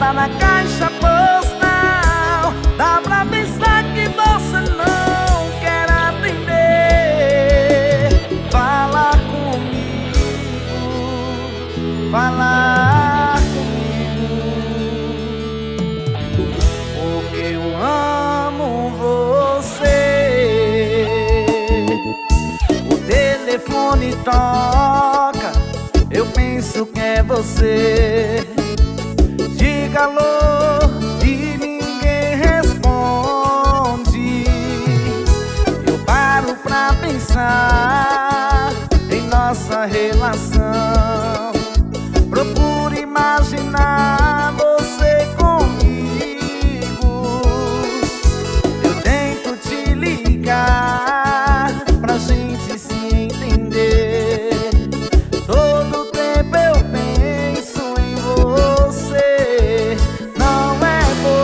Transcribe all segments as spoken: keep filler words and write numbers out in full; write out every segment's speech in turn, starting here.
tá na caixa postal. Dá pra pensar que você não quer atender. Fala comigo, falar comigo, porque eu amo você. O telefone toca, eu penso que é você. Diga alô e ninguém responde. Eu paro pra pensar em nossa relação. Procuro imaginar você comigo. Eu tento te ligar pra gente se entender. Todo tempo eu penso em você. Não é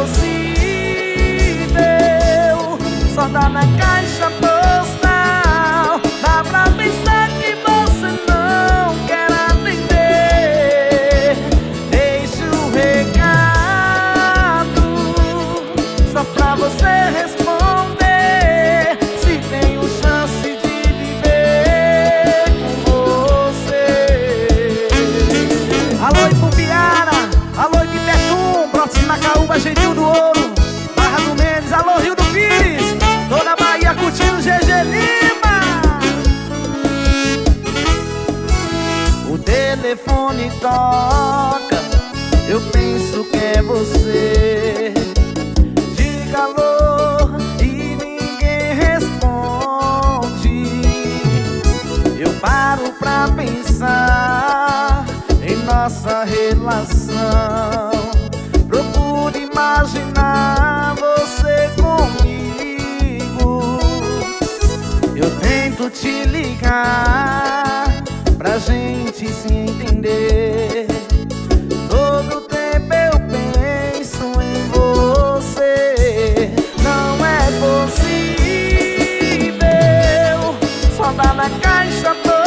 possível, só dá na caixa postal. Dá pra pensar que você não quer atender. Deixa o recado só pra você responder. Se tenho chance de viver com você. Alô Ipupiara, alô Ipipetum, próximo na Caúba, Gentil do Ouro, Barra do Mendes, alô Rio do Pires, toda a Bahia curtindo G G Lima. O telefone toca, eu penso que é você. Diga alô e ninguém responde. Eu paro pra pensar em nossa relação. Procuro imaginar você comigo. Eu tento te ligar pra gente se entender. Todo tempo eu penso em você. Não é possível, só dá na caixa postal.